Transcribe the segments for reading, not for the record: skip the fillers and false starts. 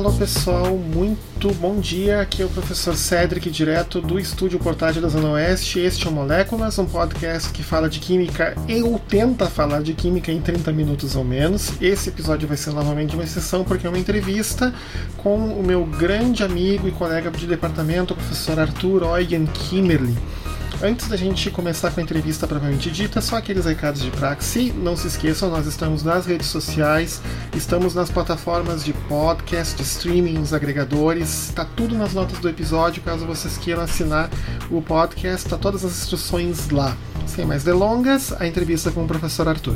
Fala pessoal, muito bom dia, aqui é o professor Cedric, direto do Estúdio Portátil da Zona Oeste. Este é o Moléculas, um podcast que fala de química ou tenta falar de química em 30 minutos ou menos. Esse episódio vai ser novamente uma exceção porque é uma entrevista com o meu grande amigo e colega de departamento, o professor Arthur Eugen Kimmerli. Antes da gente começar com a entrevista propriamente dita, só aqueles recados de praxe. Não se esqueçam, nós estamos nas redes sociais, estamos nas plataformas de podcast, de streaming, nos agregadores, está tudo nas notas do episódio, caso vocês queiram assinar o podcast, está todas as instruções lá. Sem mais delongas, a entrevista com o professor Arthur.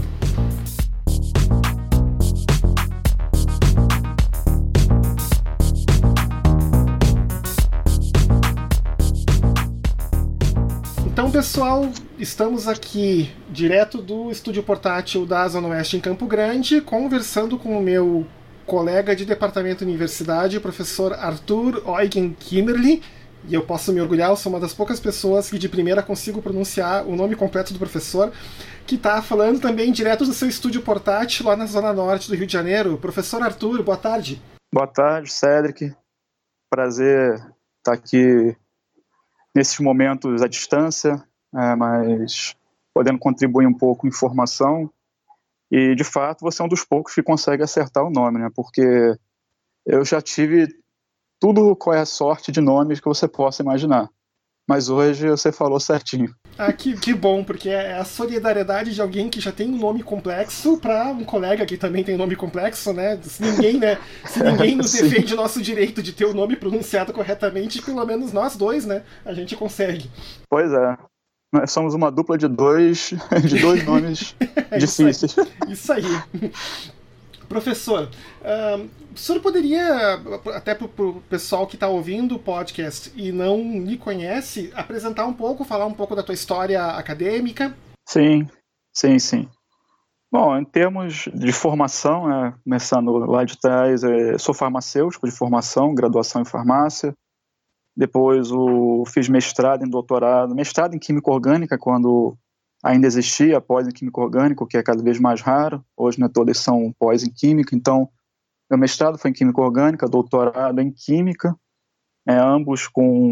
Então, pessoal, estamos aqui direto do Estúdio Portátil da Zona Oeste em Campo Grande, conversando com o meu colega de departamento de universidade, o professor Arthur Eugen Kimmerli, e eu posso me orgulhar, eu sou uma das poucas pessoas que de primeira consigo pronunciar o nome completo do professor, que está falando também direto do seu estúdio portátil lá na Zona Norte do Rio de Janeiro. Professor Arthur, boa tarde. Boa tarde, Cedric. Prazer estar aqui nesses momentos à distância, mas podendo contribuir um pouco com informação. E, de fato, você é um dos poucos que consegue acertar o nome, né? Porque eu já tive tudo qual é a sorte de nomes que você possa imaginar. Mas hoje você falou certinho. Ah, que bom, porque é a solidariedade de alguém que já tem um nome complexo para um colega que também tem um nome complexo, né? Se ninguém nos defende o nosso direito de ter o nome pronunciado corretamente, pelo menos nós dois, né? A gente consegue. Pois é. Nós somos uma dupla de dois nomes difíceis. Isso aí. Professor, o senhor poderia, até para o pessoal que está ouvindo o podcast e não me conhece, apresentar um pouco, falar um pouco da tua história acadêmica? Sim. Bom, em termos de formação, começando lá de trás, sou farmacêutico de formação, graduação em farmácia. Depois fiz mestrado em doutorado, mestrado em química orgânica, quando ainda existia pós em química orgânica, que é cada vez mais raro. Hoje, né, todas são pós em química. Então, meu mestrado foi em química orgânica, doutorado em química, ambos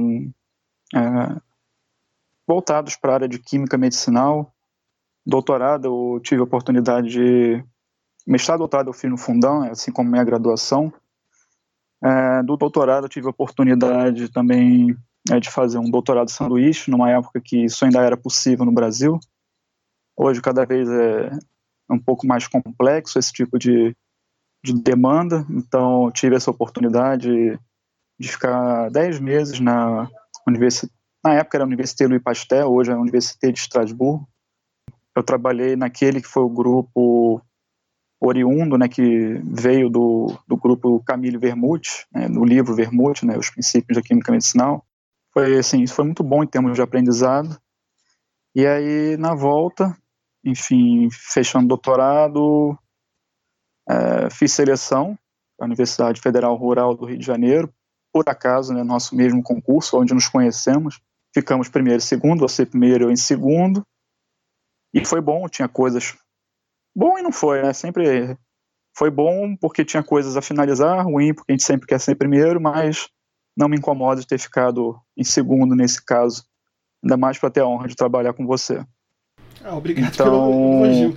voltados para a área de química medicinal. Doutorado, eu tive a oportunidade de... Mestrado e doutorado eu fiz no Fundão, assim como minha graduação. Do doutorado, eu tive a oportunidade também de fazer um doutorado sanduíche, numa época que isso ainda era possível no Brasil. Hoje, cada vez é um pouco mais complexo esse tipo de demanda, então eu tive essa oportunidade de ficar 10 meses na universidade. Na época era a Université Louis Pasteur, hoje é a Université de Estrasburgo. Eu trabalhei naquele que foi o grupo oriundo, né, que veio do grupo Camille Vermouth, do livro Vermouth, né, Os Princípios da Química Medicinal. Isso foi muito bom em termos de aprendizado. E aí, na volta, enfim, fechando doutorado, fiz seleção na Universidade Federal Rural do Rio de Janeiro, por acaso, né, nosso mesmo concurso, onde nos conhecemos. Ficamos primeiro e segundo, você primeiro, eu em segundo. E foi bom, tinha coisas... Bom e não foi, né? Sempre foi bom porque tinha coisas a finalizar, ruim porque a gente sempre quer ser primeiro, mas não me incomoda de ter ficado em segundo nesse caso. Ainda mais para ter a honra de trabalhar com você. Obrigado pelo elogio.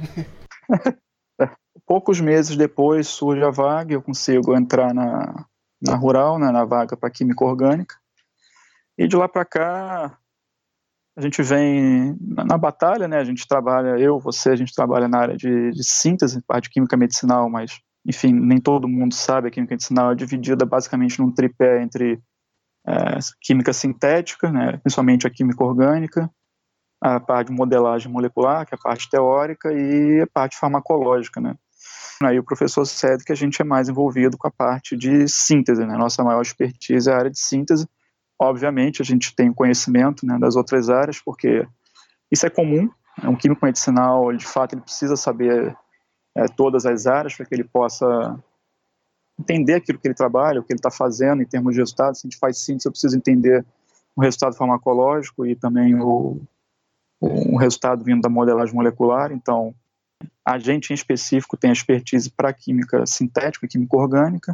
Poucos meses depois surge a vaga, eu consigo entrar na Rural, né, na vaga para Química Orgânica. E de lá para cá, a gente vem na batalha, né? A gente trabalha, a gente trabalha na área de síntese, parte de química medicinal, mas, enfim, nem todo mundo sabe, a química medicinal é dividida basicamente num tripé entre química sintética, né, principalmente a química orgânica, a parte de modelagem molecular, que é a parte teórica, e a parte farmacológica, né. Aí o professor Cedric, que a gente é mais envolvido com a parte de síntese, né, nossa maior expertise é a área de síntese. Obviamente, a gente tem conhecimento, né, das outras áreas, porque isso é comum. Um químico medicinal, de fato, ele precisa saber todas as áreas para que ele possa entender aquilo que ele trabalha, o que ele está fazendo em termos de resultados. Se a gente faz síntese, eu preciso entender o resultado farmacológico e também o resultado vindo da modelagem molecular. Então, a gente em específico tem expertise para química sintética, química orgânica,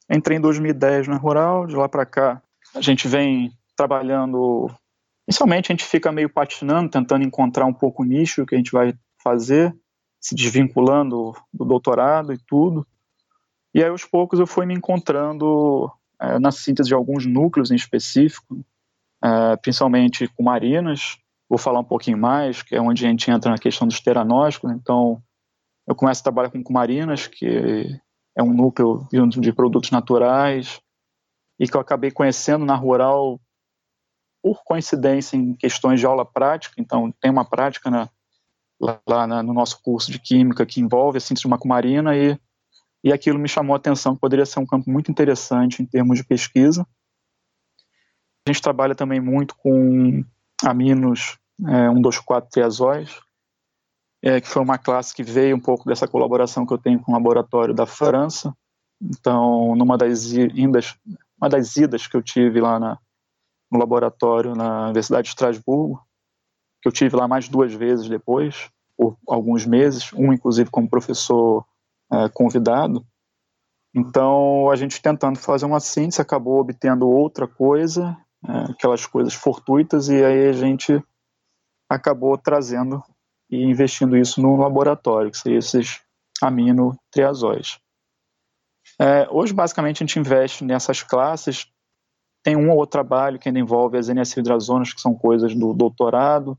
Entrei em 2010 na Rural, de lá para cá a gente vem trabalhando. Inicialmente a gente fica meio patinando, tentando encontrar um pouco o nicho que a gente vai fazer, se desvinculando do doutorado e tudo. E aí aos poucos eu fui me encontrando na síntese de alguns núcleos em específico, principalmente com marinas. Vou falar um pouquinho mais, que é onde a gente entra na questão dos teranósticos. Então eu começo a trabalhar com cumarinas, que é um núcleo de produtos naturais, e que eu acabei conhecendo na Rural por coincidência em questões de aula prática. Então tem uma prática no nosso curso de Química que envolve a síntese de uma cumarina, e aquilo me chamou a atenção que poderia ser um campo muito interessante em termos de pesquisa. A gente trabalha também muito com aminos 1,2,4-triazóis, que foi uma classe que veio um pouco dessa colaboração que eu tenho com o laboratório da França. Então, uma das idas que eu tive lá no laboratório na Universidade de Estrasburgo, que eu tive lá mais 2 vezes depois, por alguns meses, inclusive como professor convidado. Então, a gente tentando fazer uma síntese, acabou obtendo outra coisa, aquelas coisas fortuitas, e aí a gente acabou trazendo e investindo isso no laboratório, que seriam esses aminotriazóis. Hoje, basicamente, a gente investe nessas classes. Tem um ou outro trabalho que ainda envolve as N-acilhidrazonas, que são coisas do doutorado,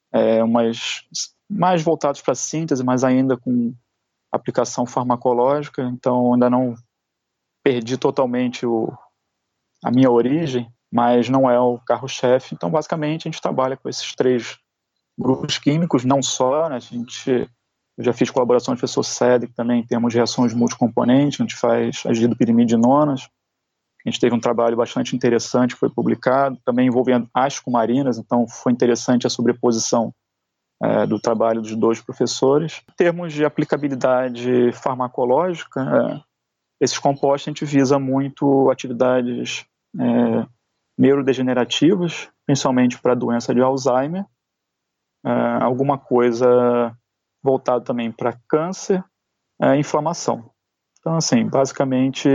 mais voltados para síntese, mas ainda com aplicação farmacológica. Então, ainda não perdi totalmente a minha origem, mas não é o carro-chefe. Então, basicamente, a gente trabalha com esses 3 grupos químicos, não só, né? Eu já fiz colaboração com o professor Cedric também em termos de reações multicomponentes, a gente faz azidopyrimidinonas. A gente teve um trabalho bastante interessante que foi publicado, também envolvendo as cumarinas, então foi interessante a sobreposição do trabalho dos 2 professores. Em termos de aplicabilidade farmacológica, esses compostos a gente visa muito atividades neurodegenerativas, principalmente para a doença de Alzheimer, alguma coisa voltada também para câncer, inflamação. Então, assim, basicamente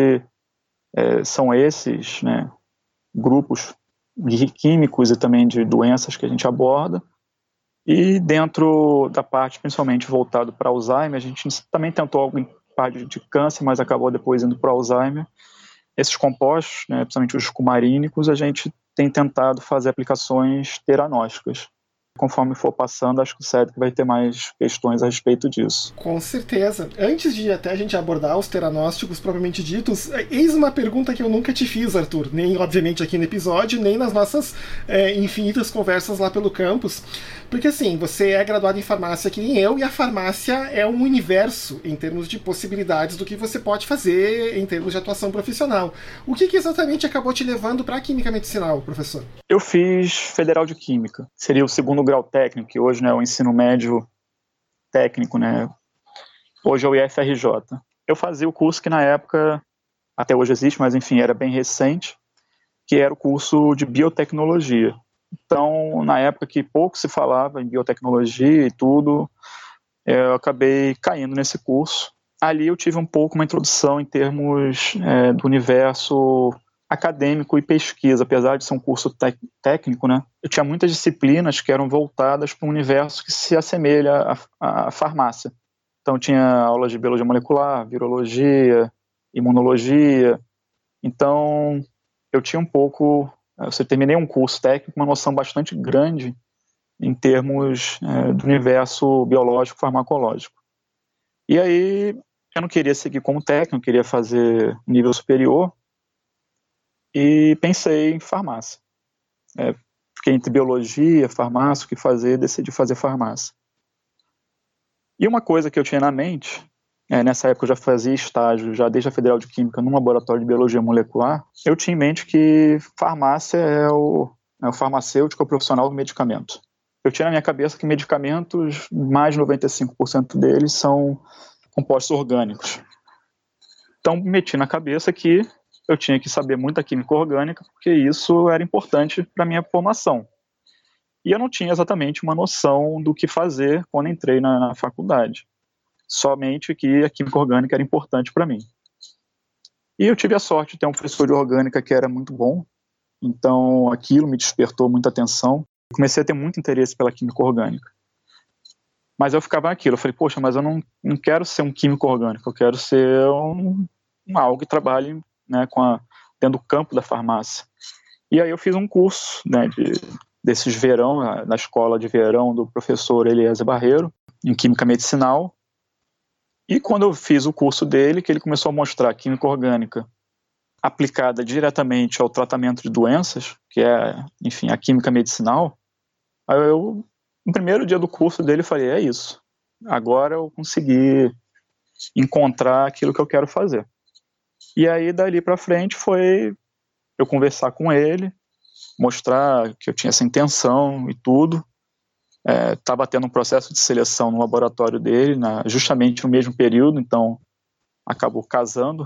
são esses, né, grupos químicos e também de doenças que a gente aborda. E dentro da parte principalmente voltado para Alzheimer, a gente também tentou algo em parte de câncer, mas acabou depois indo para Alzheimer. Esses compostos, né, principalmente os cumarínicos, a gente tem tentado fazer aplicações teranósticas. Conforme for passando, acho que o Cedric vai ter mais questões a respeito disso. Com certeza. Antes de até a gente abordar os teranósticos propriamente ditos, eis uma pergunta que eu nunca te fiz, Arthur. Nem, obviamente, aqui no episódio, nem nas nossas infinitas conversas lá pelo campus. Porque, assim, você é graduado em farmácia que nem eu, e a farmácia é um universo em termos de possibilidades do que você pode fazer em termos de atuação profissional. O que exatamente acabou te levando para a Química Medicinal, professor? Eu fiz Federal de Química. Seria o 2º grau técnico, que hoje, né, é o ensino médio técnico, né? Hoje é o IFRJ. Eu fazia o curso que na época, até hoje existe, mas enfim, era bem recente, que era o curso de biotecnologia. Então, na época que pouco se falava em biotecnologia e tudo, eu acabei caindo nesse curso. Ali eu tive um pouco uma introdução em termos do universo acadêmico e pesquisa, apesar de ser um curso técnico, né? Eu tinha muitas disciplinas que eram voltadas para um universo que se assemelha à farmácia. Então tinha aulas de biologia molecular, virologia, imunologia. Então eu tinha eu terminei um curso técnico, uma noção bastante grande em termos do universo biológico farmacológico. E aí eu não queria seguir como técnico, queria fazer nível superior, e pensei em farmácia. Fiquei entre biologia, farmácia, o que fazer, decidi fazer farmácia. E uma coisa que eu tinha na mente, nessa época eu já fazia estágio, já desde a Federal de Química, num laboratório de biologia molecular, eu tinha em mente que farmácia é o farmacêutico, é o profissional do medicamento. Eu tinha na minha cabeça que medicamentos, mais de 95% deles são compostos orgânicos. Então meti na cabeça que eu tinha que saber muita química orgânica, porque isso era importante para a minha formação. E eu não tinha exatamente uma noção do que fazer quando entrei na faculdade. Somente que a química orgânica era importante para mim. E eu tive a sorte de ter um professor de orgânica que era muito bom, então aquilo me despertou muita atenção. Comecei a ter muito interesse pela química orgânica. Mas eu ficava naquilo, eu falei, poxa, mas eu não quero ser um químico orgânico, eu quero ser algo que trabalhe, né, dentro do campo da farmácia. E aí eu fiz um curso, né, desses verão, na escola de verão do professor Eliezer Barreiro, em química medicinal. E quando eu fiz o curso dele, que ele começou a mostrar a química orgânica aplicada diretamente ao tratamento de doenças, que é, enfim, a química medicinal, aí eu, no primeiro dia do curso dele, falei, é isso. Agora eu consegui encontrar aquilo que eu quero fazer. E aí, dali para frente, foi eu conversar com ele, mostrar que eu tinha essa intenção e tudo. Estava tendo um processo de seleção no laboratório dele, justamente no mesmo período, então acabou casando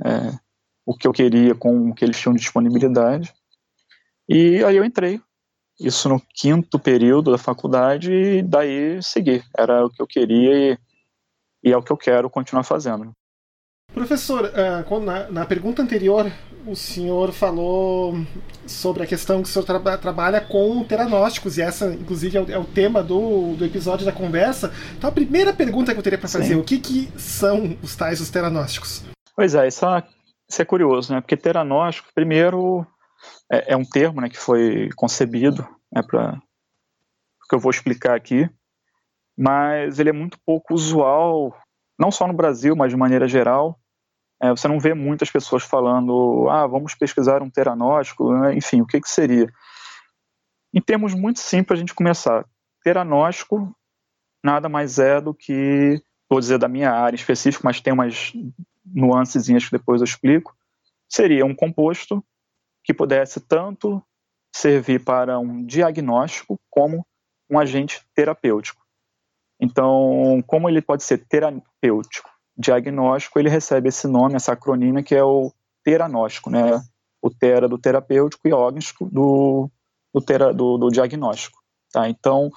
o que eu queria com o que eles tinham de disponibilidade. E aí eu entrei, isso no 5º período da faculdade, e daí segui. Era o que eu queria e é o que eu quero continuar fazendo. Professor, na pergunta anterior, o senhor falou sobre a questão que o senhor trabalha com teranósticos, e essa, inclusive, é o tema do episódio da conversa. Então, a primeira pergunta que eu teria para fazer, o que são os teranósticos? Pois é, isso é curioso, né? Porque teranóstico, primeiro, é um termo, né, que foi concebido, para o que eu vou explicar aqui, mas ele é muito pouco usual, não só no Brasil, mas de maneira geral. Você não vê muitas pessoas falando, vamos pesquisar um teranóstico, né? Enfim, o que seria? Em termos muito simples, para a gente começar, teranóstico nada mais é do que, vou dizer da minha área específica, mas tem umas nuancezinhas que depois eu explico, seria um composto que pudesse tanto servir para um diagnóstico como um agente terapêutico. Então, como ele pode ser terapêutico, diagnóstico, ele recebe esse nome, essa acronima, que é o teranóstico, né? O tera do terapêutico e ógnico do diagnóstico. Tá? Então,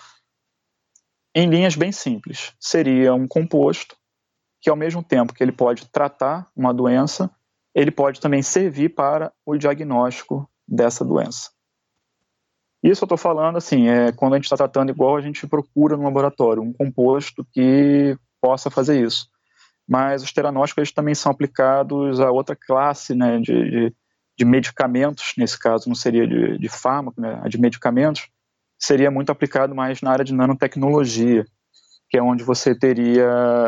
em linhas bem simples, seria um composto que, ao mesmo tempo que ele pode tratar uma doença, ele pode também servir para o diagnóstico dessa doença. Isso eu estou falando, assim, quando a gente está tratando igual a gente procura no laboratório, um composto que possa fazer isso. Mas os teranósticos eles também são aplicados a outra classe, né, de medicamentos, nesse caso não seria de fármaco, né, de medicamentos, seria muito aplicado mais na área de nanotecnologia, que é onde você teria,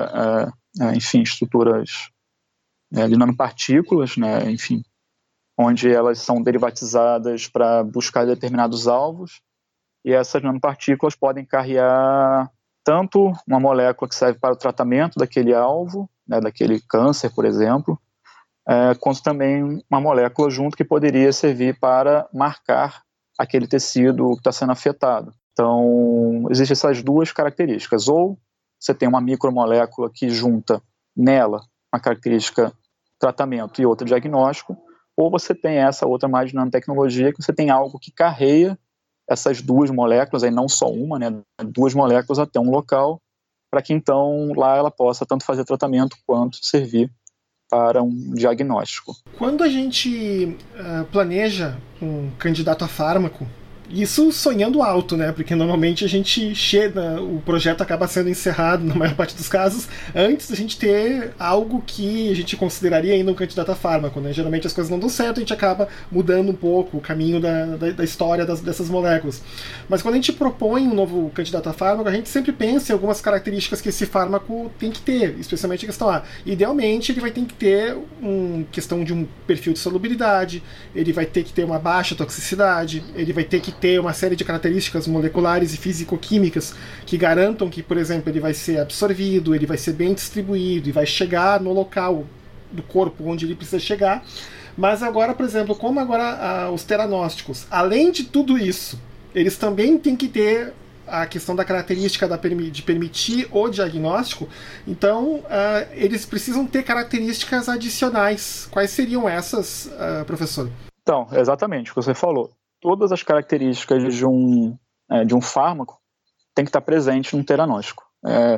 enfim, estruturas de nanopartículas, né, enfim, onde elas são derivatizadas para buscar determinados alvos, e essas nanopartículas podem carregar tanto uma molécula que serve para o tratamento daquele alvo, né, daquele câncer, por exemplo, quanto também uma molécula junto que poderia servir para marcar aquele tecido que está sendo afetado. Então, existem essas duas características. Ou você tem uma micromolécula que junta nela uma característica tratamento e outra diagnóstico, ou você tem essa outra mais de nanotecnologia, que você tem algo que carreia essas duas moléculas, aí não só uma, né, duas moléculas até um local, para que então lá ela possa tanto fazer tratamento quanto servir para um diagnóstico. Quando a gente planeja um candidato a fármaco, isso sonhando alto, né? Porque normalmente a gente chega, o projeto acaba sendo encerrado, na maior parte dos casos, antes da gente ter algo que a gente consideraria ainda um candidato a fármaco, né? Geralmente as coisas não dão certo, a gente acaba mudando um pouco o caminho da história dessas moléculas. Mas quando a gente propõe um novo candidato a fármaco, a gente sempre pensa em algumas características que esse fármaco tem que ter, especialmente a questão idealmente ele vai ter que ter questão de um perfil de solubilidade, ele vai ter que ter uma baixa toxicidade, ele vai ter que ter uma série de características moleculares e físico-químicas que garantam que, por exemplo, ele vai ser absorvido, ele vai ser bem distribuído e vai chegar no local do corpo onde ele precisa chegar. Mas agora, por exemplo, como agora os teranósticos, além de tudo isso, eles também têm que ter a questão da característica de permitir o diagnóstico, então eles precisam ter características adicionais. Quais seriam essas, professor? Então, exatamente o que você falou. Todas as características de um fármaco tem que estar presente num teranóstico.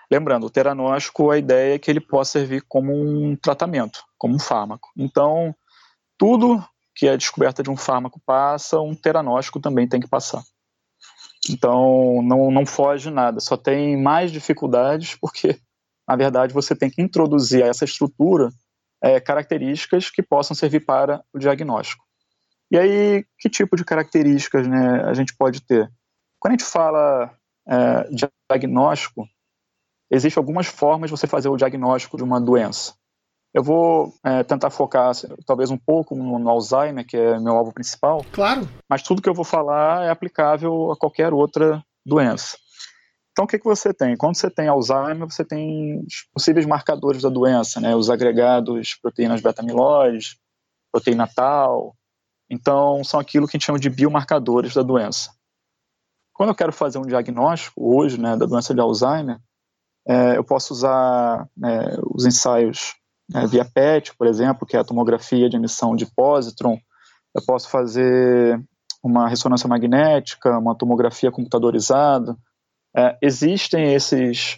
Lembrando, o teranóstico, a ideia é que ele possa servir como um tratamento, como um fármaco. Então, tudo que a descoberta de um fármaco passa, um teranóstico também tem que passar. Então, não foge nada, só tem mais dificuldades porque, na verdade, você tem que introduzir a essa estrutura características que possam servir para o diagnóstico. E aí, que tipo de características, né, a gente pode ter? Quando a gente fala de diagnóstico, existem algumas formas de você fazer o diagnóstico de uma doença. Eu vou tentar focar talvez um pouco no Alzheimer, que é meu alvo principal. Claro. Mas tudo que eu vou falar é aplicável a qualquer outra doença. Então, o que você tem? Quando você tem Alzheimer, você tem os possíveis marcadores da doença, né? Os agregados proteínas beta-amiloide, proteína tau. Então, são aquilo que a gente chama de biomarcadores da doença. Quando eu quero fazer um diagnóstico, hoje, né, da doença de Alzheimer, eu posso usar os ensaios via PET, por exemplo, que é a tomografia de emissão de pósitron. Eu posso fazer uma ressonância magnética, uma tomografia computadorizada. Existem esses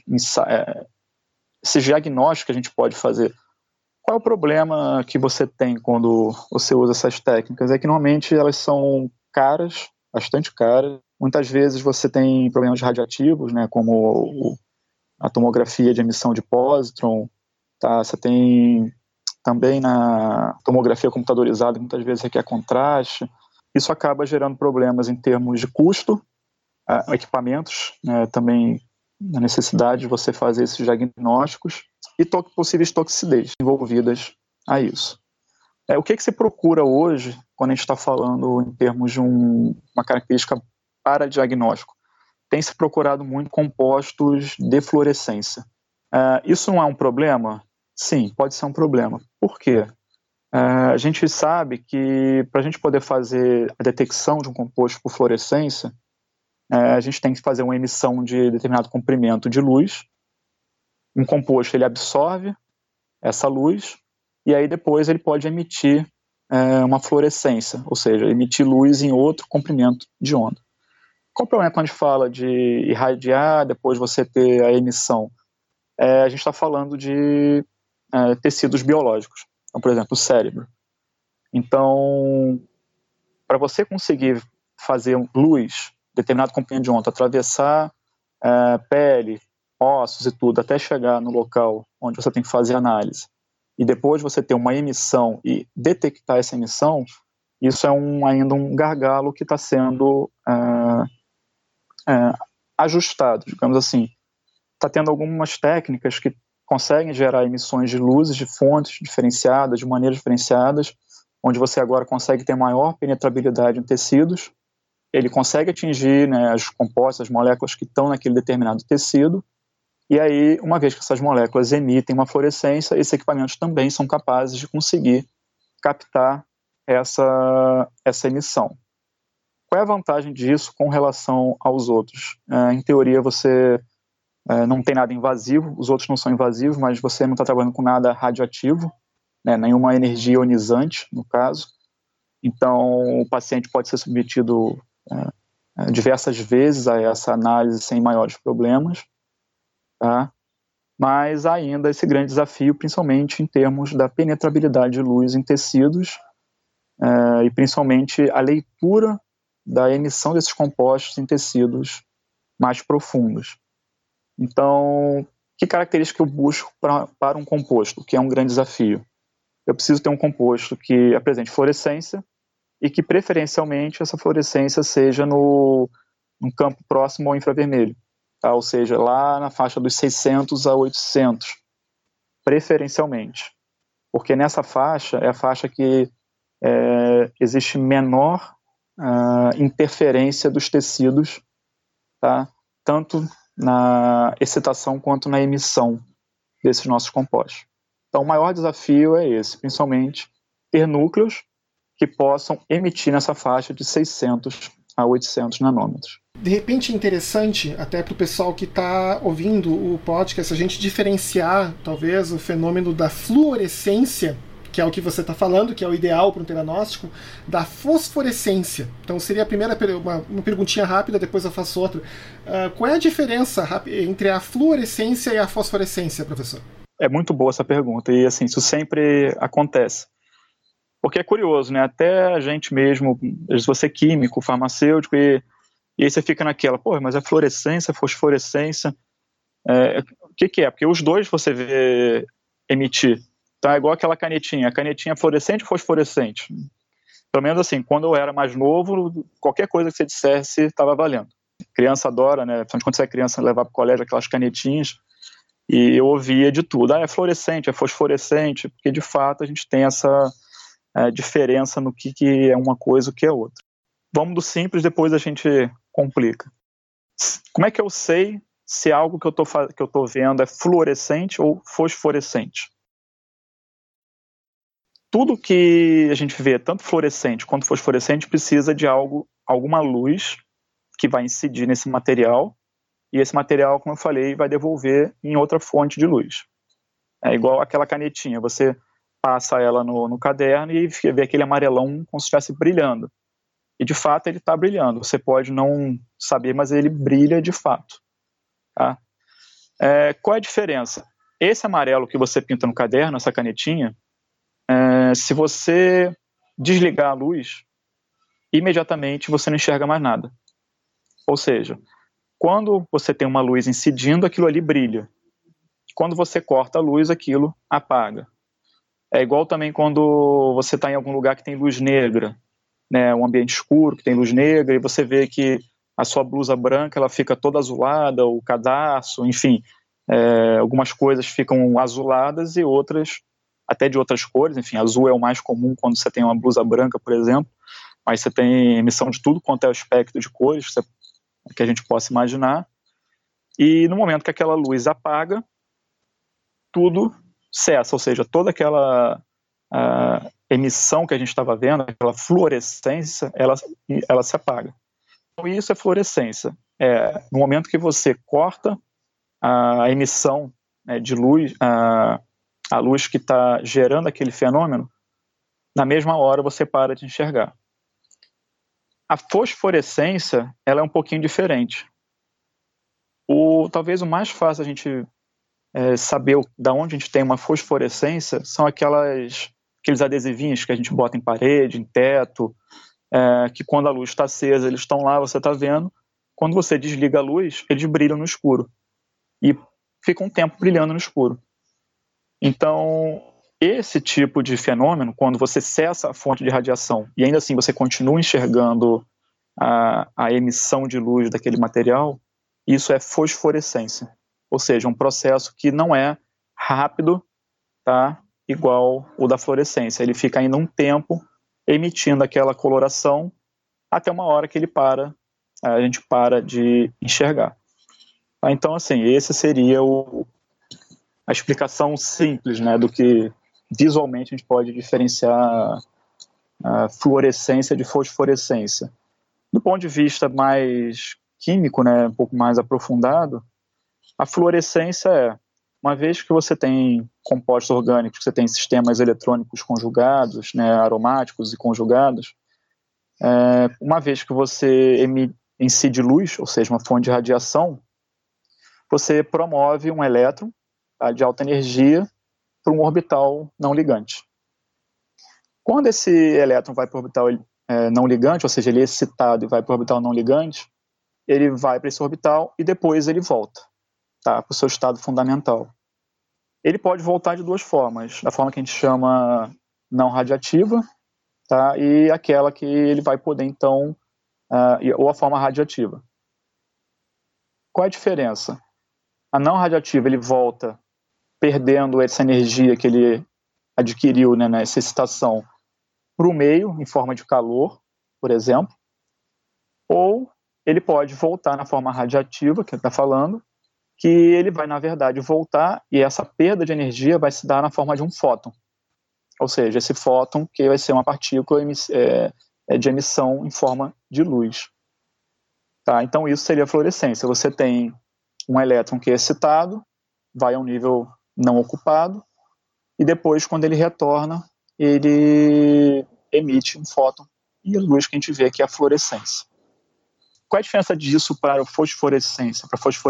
diagnósticos que a gente pode fazer. Qual é o problema que você tem quando você usa essas técnicas? É que normalmente elas são caras, bastante caras. Muitas vezes você tem problemas radioativos, né, como a tomografia de emissão de pósitron. Tá? Você tem também na tomografia computadorizada, muitas vezes requer contraste. Isso acaba gerando problemas em termos de custo, equipamentos, né, também a necessidade de você fazer esses diagnósticos e possíveis toxicidades envolvidas a isso. O que se procura hoje, quando a gente está falando em termos de uma característica para diagnóstico? Tem se procurado muito compostos de fluorescência. Isso não é um problema? Sim, pode ser um problema. Por quê? A gente sabe que para a gente poder fazer a detecção de um composto por fluorescência, a gente tem que fazer uma emissão de determinado comprimento de luz. Um composto ele absorve essa luz e aí depois ele pode emitir uma fluorescência, ou seja, emitir luz em outro comprimento de onda. Qual o problema quando a gente fala de irradiar, depois você ter a emissão? A gente está falando de tecidos biológicos, então, por exemplo, o cérebro. Então, para você conseguir fazer luz, determinado comprimento de onda, atravessar pele, ossos e tudo, até chegar no local onde você tem que fazer análise, e depois você ter uma emissão e detectar essa emissão, isso é ainda um gargalo que está sendo ajustado, digamos assim. Está tendo algumas técnicas que conseguem gerar emissões de luzes de fontes diferenciadas, de maneiras diferenciadas, onde você agora consegue ter maior penetrabilidade em tecidos, ele consegue atingir, né, os compostos, as moléculas que estão naquele determinado tecido, e aí, uma vez que essas moléculas emitem uma fluorescência, esses equipamentos também são capazes de conseguir captar essa emissão. Qual é a vantagem disso com relação aos outros? Em teoria, você não tem nada invasivo, os outros não são invasivos, mas você não está trabalhando com nada radioativo, né, nenhuma energia ionizante, no caso. Então, o paciente pode ser submetido diversas vezes a essa análise sem maiores problemas, tá? Mas ainda esse grande desafio, principalmente em termos da penetrabilidade de luz em tecidos e principalmente a leitura da emissão desses compostos em tecidos mais profundos. Então, que característica eu busco para um composto, que é um grande desafio? Eu preciso ter um composto que apresente fluorescência e que, preferencialmente, essa fluorescência seja num campo próximo ao infravermelho, tá? Ou seja, lá na faixa dos 600 a 800, preferencialmente. Porque nessa faixa é a faixa que existe menor interferência dos tecidos, tá? Tanto na excitação quanto na emissão desses nossos compostos. Então, o maior desafio é esse, principalmente ter núcleos que possam emitir nessa faixa de 600 a 800 nanômetros. De repente é interessante, até para o pessoal que está ouvindo o podcast, a gente diferenciar, talvez, o fenômeno da fluorescência que é o que você está falando, que é o ideal para um teranóstico, da fosforescência. Então seria a primeira uma perguntinha rápida, depois eu faço outra. Qual é a diferença entre a fluorescência e a fosforescência, professor? É muito boa essa pergunta, e assim, isso sempre acontece. Porque é curioso, né? Até a gente mesmo, você é químico, farmacêutico, e aí você fica naquela, pô, mas é fluorescência, fosforescência, o que é? Porque os dois você vê emitir, tá? É igual aquela canetinha, a canetinha é fluorescente ou fosforescente? Pelo menos assim, quando eu era mais novo, qualquer coisa que você dissesse estava valendo. Criança adora, né? Quando você é criança, levar para o colégio aquelas canetinhas, e eu ouvia de tudo, é fluorescente, é fosforescente, porque de fato a gente tem essa diferença no que é uma coisa e o que é outra. Vamos do simples, depois a gente complica. Como é que eu sei se algo que eu tô vendo é fluorescente ou fosforescente? Tudo que a gente vê, tanto fluorescente quanto fosforescente, precisa de alguma luz que vai incidir nesse material, e esse material, como eu falei, vai devolver em outra fonte de luz. É igual aquela canetinha, você passa ela no caderno e vê aquele amarelão como se estivesse brilhando. E de fato ele está brilhando. Você pode não saber, mas ele brilha de fato. Tá? Qual é a diferença? Esse amarelo que você pinta no caderno, essa canetinha, se você desligar a luz, imediatamente você não enxerga mais nada. Ou seja, quando você tem uma luz incidindo, aquilo ali brilha. Quando você corta a luz, aquilo apaga. É igual também quando você está em algum lugar que tem luz negra, né, um ambiente escuro que tem luz negra, e você vê que a sua blusa branca ela fica toda azulada, o cadarço, enfim, algumas coisas ficam azuladas e outras até de outras cores, enfim, azul é o mais comum quando você tem uma blusa branca, por exemplo, mas você tem emissão de tudo quanto é o espectro de cores que a gente possa imaginar, e no momento que aquela luz apaga, tudo cessa, ou seja, toda aquela emissão que a gente estava vendo, aquela fluorescência, ela se apaga. Então isso é fluorescência. No momento que você corta a emissão de luz, a luz que está gerando aquele fenômeno, na mesma hora você para de enxergar. A fosforescência, ela é um pouquinho diferente. Talvez o mais fácil a gente saber da onde a gente tem uma fosforescência são aqueles adesivinhos que a gente bota em parede, em teto, que quando a luz está acesa, eles estão lá, você está vendo. Quando você desliga a luz, eles brilham no escuro. E fica um tempo brilhando no escuro. Então, esse tipo de fenômeno, quando você cessa a fonte de radiação e ainda assim você continua enxergando a emissão de luz daquele material, isso é fosforescência. Ou seja, um processo que não é rápido, tá? Igual o da fluorescência. Ele fica ainda um tempo emitindo aquela coloração até uma hora que a gente para de enxergar. Então, assim, esse seria a explicação simples, né, do que visualmente a gente pode diferenciar a fluorescência de fosforescência. Do ponto de vista mais químico, né, um pouco mais aprofundado, a fluorescência uma vez que você tem compostos orgânicos, você tem sistemas eletrônicos conjugados, né, aromáticos e conjugados, uma vez que você incide luz, ou seja, uma fonte de radiação, você promove um elétron, tá, de alta energia para um orbital não ligante. Quando esse elétron vai para o orbital não ligante, ou seja, ele é excitado e vai para o orbital não ligante, ele vai para esse orbital e depois ele volta, tá, para o seu estado fundamental. Ele pode voltar de duas formas, da forma que a gente chama não radiativa, tá, e aquela que ele vai poder, então, ou a forma radiativa. Qual é a diferença? A não radiativa, ele volta perdendo essa energia que ele adquiriu, né, nessa excitação para o meio, em forma de calor, por exemplo, ou ele pode voltar na forma radiativa, que ele está falando, que ele vai, na verdade, voltar, e essa perda de energia vai se dar na forma de um fóton. Ou seja, esse fóton que vai ser uma partícula de emissão em forma de luz. Tá? Então isso seria a fluorescência. Você tem um elétron que é excitado, vai a um nível não ocupado, e depois, quando ele retorna, ele emite um fóton e a luz que a gente vê aqui é a fluorescência. Qual é a diferença disso para a fosforescência?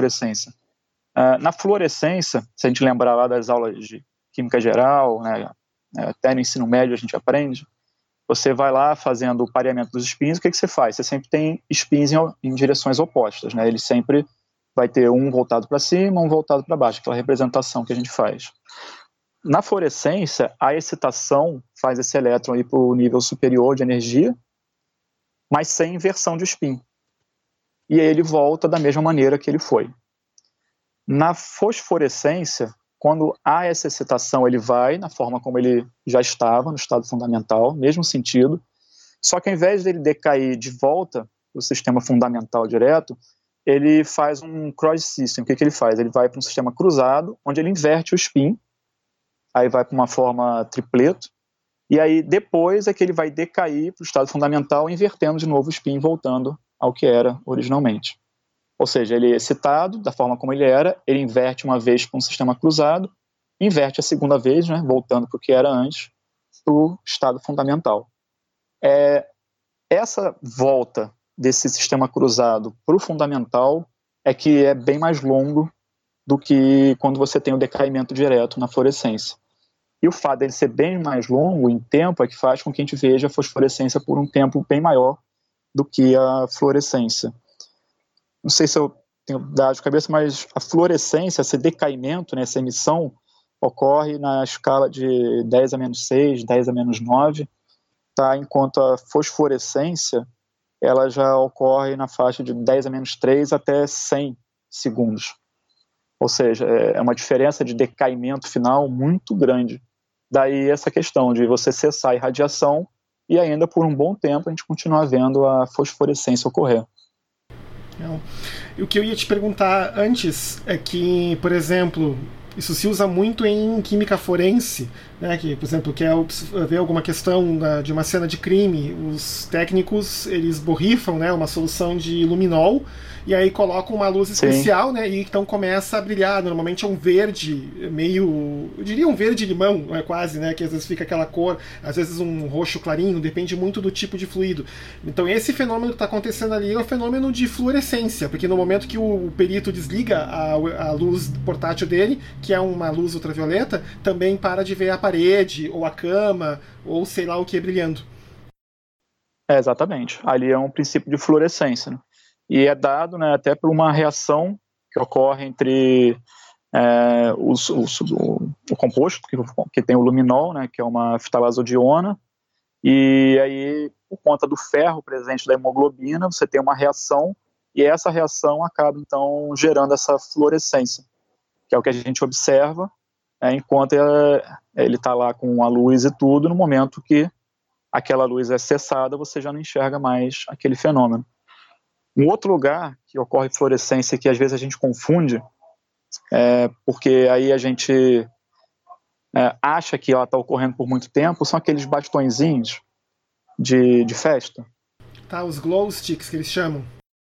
Na fluorescência, se a gente lembrar lá das aulas de química geral, né, até no ensino médio a gente aprende, você vai lá fazendo o pareamento dos spins, o que você faz? Você sempre tem spins em direções opostas, né? Ele sempre vai ter um voltado para cima, um voltado para baixo, aquela representação que a gente faz. Na fluorescência, a excitação faz esse elétron ir para o nível superior de energia, mas sem inversão de spin. E aí ele volta da mesma maneira que ele foi. Na fosforescência, quando há essa excitação, ele vai na forma como ele já estava, no estado fundamental, mesmo sentido, só que ao invés dele decair de volta para o sistema fundamental direto, ele faz um cross system. O que ele faz? Ele vai para um sistema cruzado, onde ele inverte o spin, aí vai para uma forma tripleto, e aí depois é que ele vai decair para o estado fundamental, invertendo de novo o spin, voltando ao que era originalmente. Ou seja, ele é excitado da forma como ele era, ele inverte uma vez para um sistema cruzado, inverte a segunda vez, né, voltando para o que era antes, para o estado fundamental. Essa volta desse sistema cruzado para o fundamental é que é bem mais longo do que quando você tem o decaimento direto na fluorescência. E o fato dele ser bem mais longo em tempo é que faz com que a gente veja a fosforescência por um tempo bem maior do que a fluorescência. Não sei se eu tenho dado de cabeça, mas a fluorescência, esse decaimento, né, essa emissão, ocorre na escala de 10 a menos 6, 10 a menos 9, tá? Enquanto a fosforescência ela já ocorre na faixa de 10 a menos 3 até 100 segundos. Ou seja, é uma diferença de decaimento final muito grande. Daí essa questão de você cessar a irradiação e ainda por um bom tempo a gente continuar vendo a fosforescência ocorrer. O que eu ia te perguntar antes é que, por exemplo, isso se usa muito em química forense, né, que, por exemplo, quer ver alguma questão de uma cena de crime, os técnicos, eles borrifam, né, uma solução de luminol e aí colocam uma luz especial, né, e então começa a brilhar. Normalmente é um verde meio, eu diria um verde limão, quase, né, que às vezes fica aquela cor, às vezes um roxo clarinho, depende muito do tipo de fluido. Então esse fenômeno que está acontecendo ali é o fenômeno de fluorescência, porque no momento que o perito desliga a luz portátil dele, que é uma luz ultravioleta, também para de ver a parede, ou a cama, ou sei lá o que brilhando. Exatamente. Ali é um princípio de fluorescência, né? E é dado, né, até por uma reação que ocorre entre o composto, que tem o luminol, né, que é uma ftalazodiona, e aí, por conta do ferro presente da hemoglobina, você tem uma reação, e essa reação acaba, então, gerando essa fluorescência, que é o que a gente observa, enquanto ele está lá com a luz e tudo, no momento que aquela luz é cessada, você já não enxerga mais aquele fenômeno. Um outro lugar que ocorre fluorescência que às vezes a gente confunde, porque aí a gente acha que ela está ocorrendo por muito tempo, são aqueles bastõezinhos de festa. Tá, os glow sticks que eles chamam.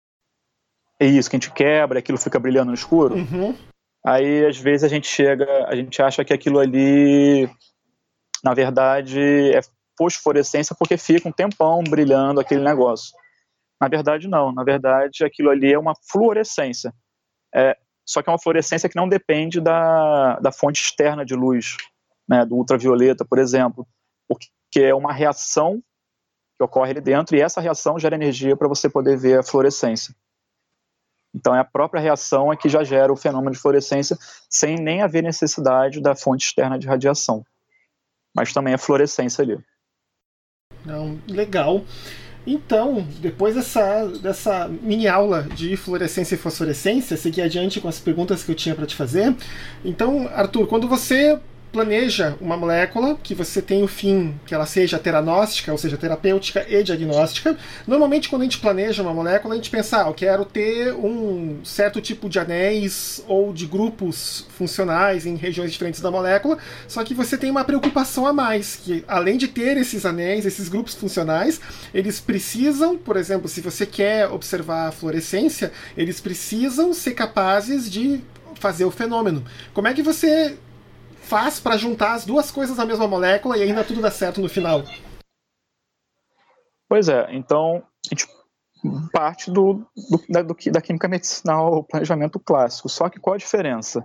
É isso, que a gente quebra, aquilo fica brilhando no escuro. Uhum. Aí às vezes a gente acha que aquilo ali, na verdade, é fosforescência porque fica um tempão brilhando aquele negócio. Na verdade não, na verdade aquilo ali é uma fluorescência. Só que é uma fluorescência que não depende da fonte externa de luz, né, do ultravioleta, por exemplo, porque é uma reação que ocorre ali dentro e essa reação gera energia para você poder ver a fluorescência. Então é a própria reação que já gera o fenômeno de fluorescência sem nem haver necessidade da fonte externa de radiação. Mas também é fluorescência ali. Não, legal. Então, depois dessa mini aula de fluorescência e fosforescência, seguir adiante com as perguntas que eu tinha para te fazer. Então, Arthur, quando você planeja uma molécula que você tem o fim que ela seja teranóstica, ou seja, terapêutica e diagnóstica, normalmente quando a gente planeja uma molécula, a gente pensa, eu quero ter um certo tipo de anéis ou de grupos funcionais em regiões diferentes da molécula, só que você tem uma preocupação a mais, que além de ter esses anéis, esses grupos funcionais, eles precisam, por exemplo, se você quer observar a fluorescência, eles precisam ser capazes de fazer o fenômeno. Como é que você faz para juntar as duas coisas na mesma molécula e ainda tudo dá certo no final? Pois é, então a gente parte da química medicinal, o planejamento clássico. Só que qual a diferença?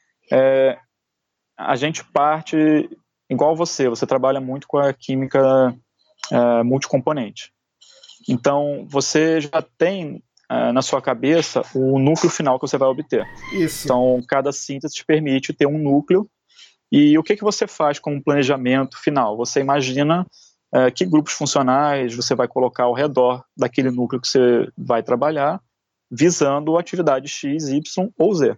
A gente parte igual você trabalha muito com a química multicomponente. Então, você já tem na sua cabeça o núcleo final que você vai obter. Isso. Então, cada síntese te permite ter um núcleo. E o que você faz como planejamento final? Você imagina que grupos funcionais você vai colocar ao redor daquele núcleo que você vai trabalhar, visando a atividade X, Y ou Z.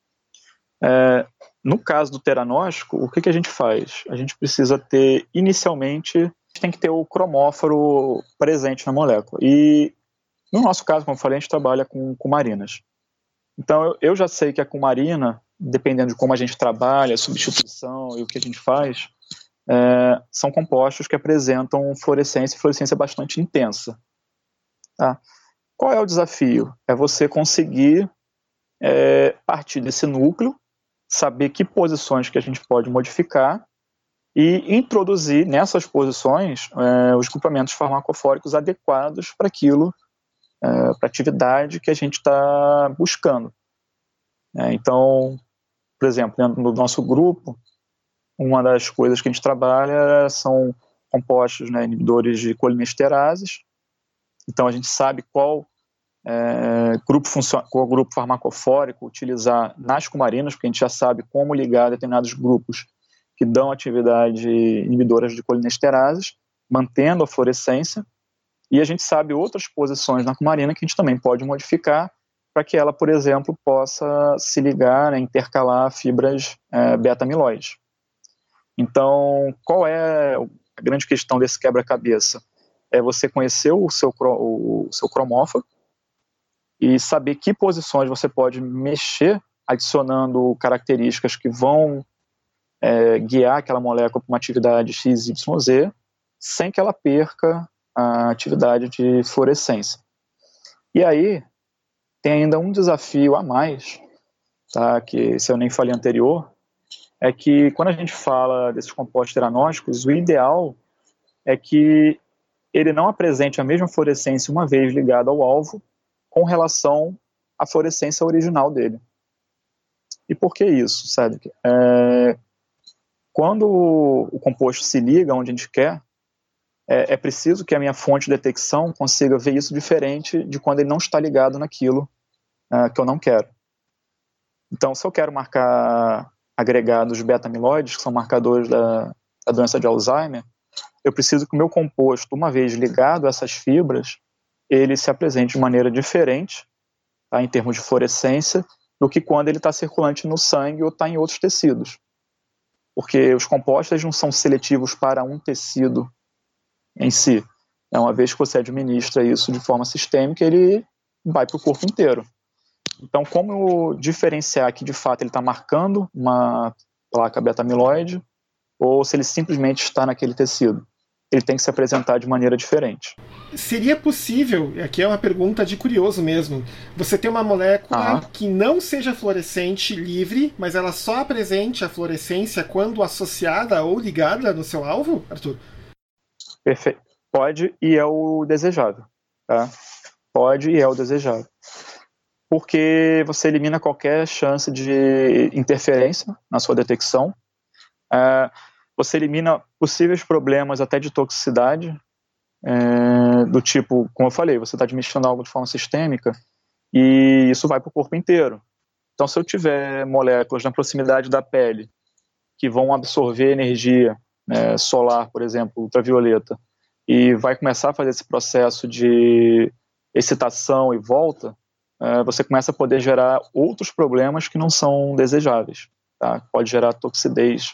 No caso do teranóstico, o que a gente faz? A gente precisa ter, inicialmente, tem que ter o cromóforo presente na molécula. E, no nosso caso, como eu falei, a gente trabalha com cumarinas. Então, eu já sei que a cumarina, dependendo de como a gente trabalha, a substituição e o que a gente faz, são compostos que apresentam fluorescência bastante intensa. Tá? Qual é o desafio? É você conseguir partir desse núcleo, saber que posições que a gente pode modificar e introduzir nessas posições os grupamentos farmacofóricos adequados para aquilo, para a atividade que a gente está buscando. Então, por exemplo, dentro do nosso grupo, uma das coisas que a gente trabalha são compostos, inibidores de colinesterases. Então, a gente sabe qual grupo farmacofórico utilizar nas cumarinas, porque a gente já sabe como ligar determinados grupos que dão atividade inibidoras de colinesterases, mantendo a fluorescência, e a gente sabe outras posições na cumarina que a gente também pode modificar para que ela, por exemplo, possa se ligar, intercalar fibras beta-amiloides. Então, qual é a grande questão desse quebra-cabeça? É você conhecer o seu cromóforo e saber que posições você pode mexer, adicionando características que vão guiar aquela molécula para uma atividade X, Y, Z, sem que ela perca a atividade de fluorescência. E aí, tem ainda um desafio a mais, tá, que se eu nem falei anterior, é que quando a gente fala desses compostos teranósticos, o ideal é que ele não apresente a mesma fluorescência uma vez ligado ao alvo com relação à fluorescência original dele. E por que isso, Cedric? Quando o composto se liga onde a gente quer, é preciso que a minha fonte de detecção consiga ver isso diferente de quando ele não está ligado naquilo que eu não quero. Então, se eu quero marcar agregados beta-amiloides, que são marcadores da doença de Alzheimer, eu preciso que o meu composto, uma vez ligado a essas fibras, ele se apresente de maneira diferente, tá, em termos de fluorescência, do que quando ele está circulante no sangue ou está em outros tecidos. Porque os compostos não são seletivos para um tecido em si. Uma vez que você administra isso de forma sistêmica, ele vai para o corpo inteiro. Então, como diferenciar que de fato ele está marcando uma placa beta-amiloide ou se ele simplesmente está naquele tecido? Ele tem que se apresentar de maneira diferente. Seria possível, aqui é uma pergunta de curioso mesmo, você ter uma molécula que não seja fluorescente livre, mas ela só apresente a fluorescência quando associada ou ligada no seu alvo, Arthur? Perfeito. Pode e é o desejável. Tá? Pode e é o desejável. Porque você elimina qualquer chance de interferência na sua detecção. Você elimina possíveis problemas até de toxicidade, do tipo, como eu falei, você está administrando algo de forma sistêmica e isso vai para o corpo inteiro. Então, se eu tiver moléculas na proximidade da pele que vão absorver energia solar, por exemplo, ultravioleta, e vai começar a fazer esse processo de excitação e volta, você começa a poder gerar outros problemas que não são desejáveis. Tá? Pode gerar toxidez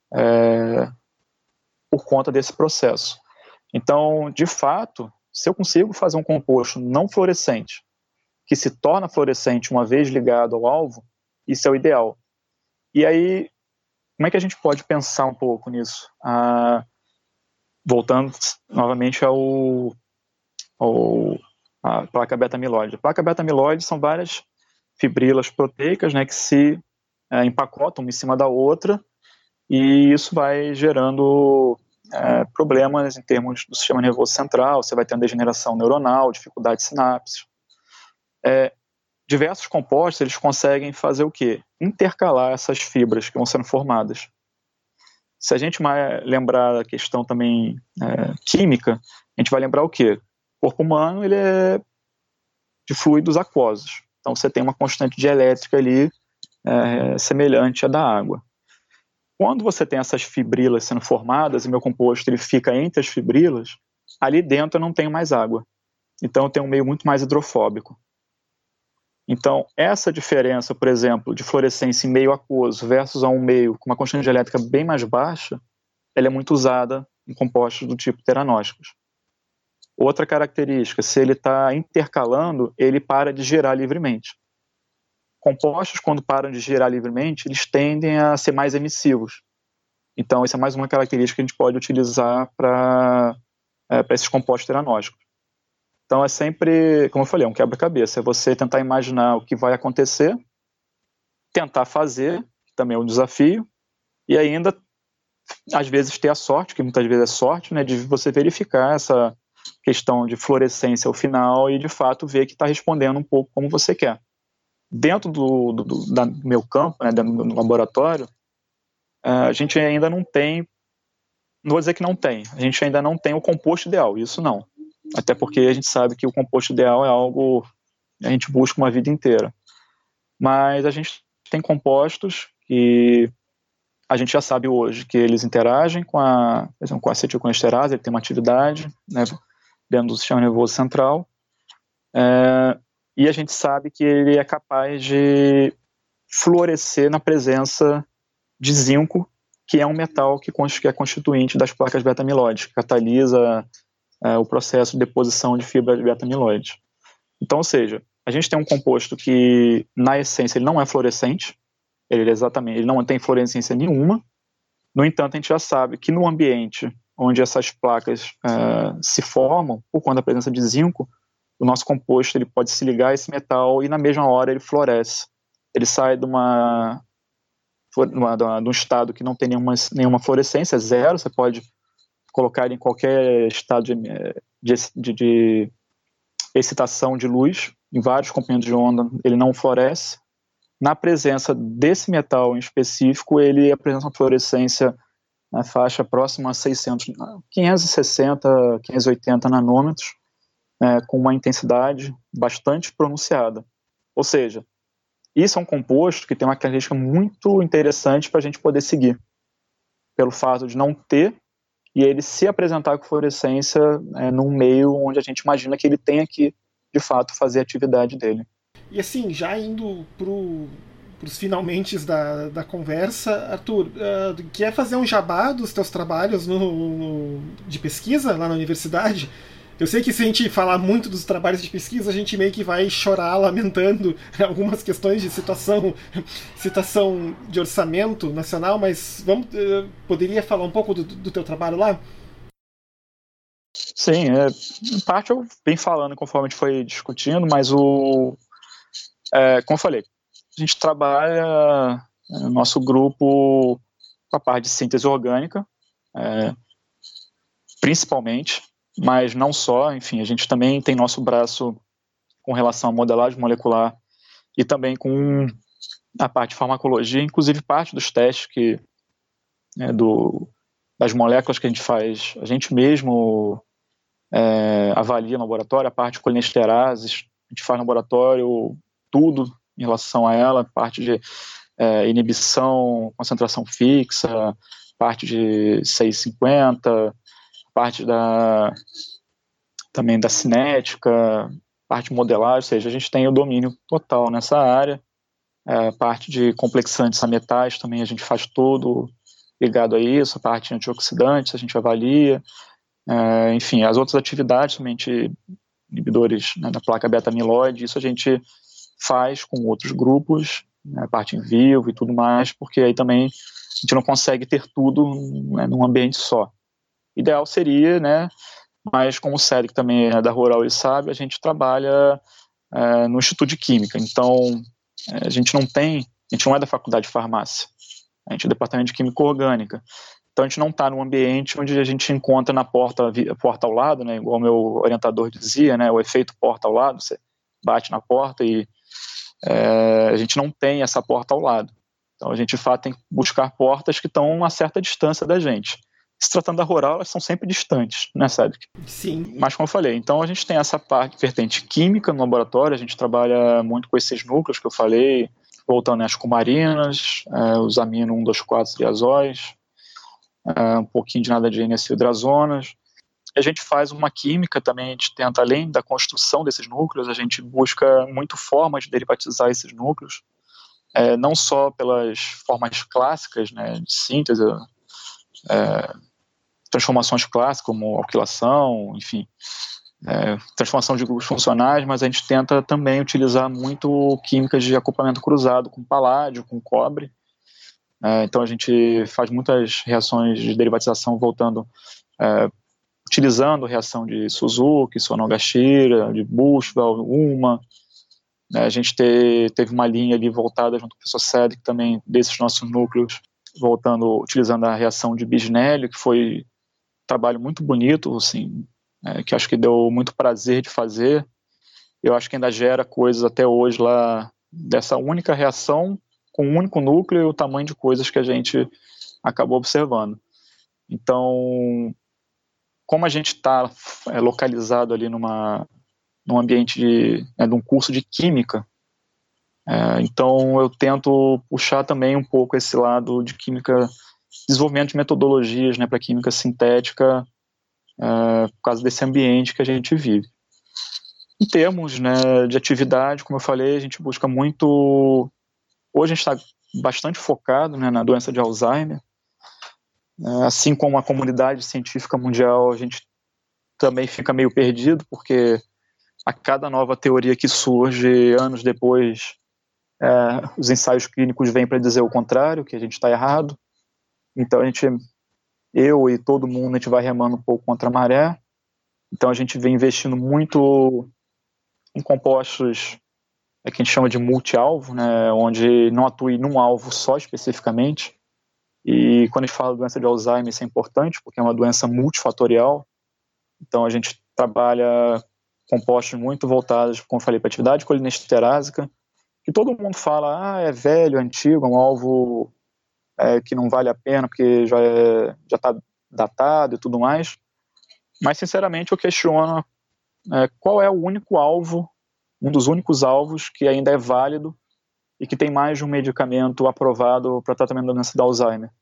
por conta desse processo. Então, de fato, se eu consigo fazer um composto não fluorescente, que se torna fluorescente uma vez ligado ao alvo, isso é o ideal. E aí, como é que a gente pode pensar um pouco nisso? Voltando novamente à placa beta-amiloide. A placa beta-amiloide são várias fibrilas proteicas, que se empacotam uma em cima da outra e isso vai gerando problemas em termos do sistema nervoso central, você vai tendo degeneração neuronal, dificuldade de sinapses. Diversos compostos, eles conseguem fazer o quê? Intercalar essas fibras que vão sendo formadas. Se a gente lembrar a questão também química, a gente vai lembrar o quê? O corpo humano, ele é de fluidos aquosos. Então, você tem uma constante dielétrica ali semelhante à da água. Quando você tem essas fibrilas sendo formadas, e meu composto ele fica entre as fibrilas, ali dentro eu não tenho mais água. Então, eu tenho um meio muito mais hidrofóbico. Então, essa diferença, por exemplo, de fluorescência em meio aquoso versus a um meio com uma constante dielétrica bem mais baixa, ela é muito usada em compostos do tipo teranósticos. Outra característica, se ele está intercalando, ele para de girar livremente. Compostos, quando param de girar livremente, eles tendem a ser mais emissivos. Então, essa é mais uma característica que a gente pode utilizar para esses compostos teranósticos. Então, é sempre, como eu falei, um quebra-cabeça. É você tentar imaginar o que vai acontecer, tentar fazer, que também é um desafio, e ainda, às vezes, ter a sorte, que muitas vezes é sorte, né, de você verificar essa questão de fluorescência ao final e, de fato, ver que está respondendo um pouco como você quer. Dentro do meu campo, né, no laboratório, a gente ainda não tem, não vou dizer que não tem, a gente ainda não tem o composto ideal, isso não. Até porque a gente sabe que o composto ideal é algo que a gente busca uma vida inteira. Mas a gente tem compostos que a gente já sabe hoje que eles interagem por exemplo, com a acetilcolinesterase, ele tem uma atividade, né, dentro do sistema nervoso central, e a gente sabe que ele é capaz de fluorescer na presença de zinco, que é um metal que é constituinte das placas beta-amiloide, que catalisa o processo de deposição de fibras beta-amiloide. Então, ou seja, a gente tem um composto que, na essência, ele não é fluorescente, ele não tem fluorescência nenhuma. No entanto, a gente já sabe que no ambiente onde essas placas se formam, por conta da presença de zinco, o nosso composto ele pode se ligar a esse metal e, na mesma hora, ele floresce. Ele sai de um estado que não tem nenhuma fluorescência, zero, você pode colocar ele em qualquer estado de excitação de luz, em vários comprimentos de onda, ele não floresce. Na presença desse metal em específico, ele apresenta uma fluorescência na faixa próxima a 560, 580 nanômetros, com uma intensidade bastante pronunciada. Ou seja, isso é um composto que tem uma característica muito interessante para a gente poder seguir, pelo fato de não ter e ele se apresentar com fluorescência num meio onde a gente imagina que ele tenha que, de fato, fazer a atividade dele. E assim, já indo pros finalmente da conversa, Arthur, quer fazer um jabá dos teus trabalhos de pesquisa lá na universidade? Eu sei que se a gente falar muito dos trabalhos de pesquisa, a gente meio que vai chorar lamentando algumas questões de situação de orçamento nacional, mas poderia falar um pouco do teu trabalho lá? Sim, em parte eu venho falando conforme a gente foi discutindo, mas como eu falei, a gente trabalha no nosso grupo com a parte de síntese orgânica, principalmente, mas não só, enfim, a gente também tem nosso braço com relação à modelagem molecular e também com a parte de farmacologia, inclusive parte dos testes das moléculas que a gente faz, a gente mesmo avalia no laboratório, a parte de colinesterases, a gente faz no laboratório tudo em relação a ela, parte de inibição, concentração fixa, parte de 650, parte também da cinética, parte de modelagem, ou seja, a gente tem o domínio total nessa área. Parte de complexantes a metais também a gente faz todo ligado a isso, a parte de antioxidantes a gente avalia, enfim, as outras atividades, somente inibidores, né, da placa beta-amiloide, isso a gente faz com outros grupos, né, a parte em vivo e tudo mais, porque aí também a gente não consegue ter tudo, né, num ambiente só. Ideal seria, né, mas como o Cédric também é da Rural, ele sabe, a gente trabalha no Instituto de Química, então a gente não é da faculdade de farmácia, A gente é departamento de química orgânica. Então a gente não está num ambiente onde a gente encontra na porta ao lado, né, igual o meu orientador dizia, né, o efeito porta ao lado, você bate na porta e a gente não tem essa porta ao lado. Então a gente, de fato, tem que buscar portas que estão a uma certa distância da gente. Se tratando da rural, elas são sempre distantes, né, Cédric? Sim. Mas, como eu falei, então a gente tem essa parte vertente química no laboratório, a gente trabalha muito com esses núcleos que eu falei, voltando às cumarinas, os amino 1, 2, 4 triazóis, um pouquinho de nada de N-acilhidrazonas. A gente faz uma química também, a gente tenta, além da construção desses núcleos, a gente busca muito formas de derivatizar esses núcleos, não só pelas formas clássicas, né, de síntese, transformações clássicas, como alquilação, enfim, transformação de grupos funcionais, mas a gente tenta também utilizar muito químicas de acoplamento cruzado com paládio, com cobre. Então a gente faz muitas reações de derivatização voltando, utilizando a reação de Suzuki, Sonogashira, de Buchwald, Ullmann. A gente teve uma linha ali voltada junto com o professor Cédric também desses nossos núcleos, utilizando a reação de Bisnelli, que foi um trabalho muito bonito, assim, que acho que deu muito prazer de fazer. Eu acho que ainda gera coisas até hoje lá dessa única reação com um único núcleo e o tamanho de coisas que a gente acabou observando. Então, como a gente está localizado ali num ambiente de um curso de química, então eu tento puxar também um pouco esse lado de química, desenvolvimento de metodologias, né, para química sintética, por causa desse ambiente que a gente vive. Em termos, né, de atividade, como eu falei, a gente busca muito. Hoje a gente está bastante focado, né, na doença de Alzheimer. Assim como a comunidade científica mundial, a gente também fica meio perdido, porque a cada nova teoria que surge anos depois, os ensaios clínicos vêm para dizer o contrário, que a gente está errado. Então eu e todo mundo, a gente vai remando um pouco contra a maré. Então a gente vem investindo muito em compostos que a gente chama de multi-alvo, né, onde não atue num alvo só especificamente. E quando a gente fala de doença de Alzheimer, isso é importante, porque é uma doença multifatorial. Então a gente trabalha compostos muito voltados, como eu falei, para atividade colinesterásica, que todo mundo fala, é velho, antigo, é um alvo que não vale a pena, porque já está datado e tudo mais. Mas, sinceramente, eu questiono qual é o único alvo, um dos únicos alvos que ainda é válido e que tem mais de um medicamento aprovado para tratamento da doença de Alzheimer.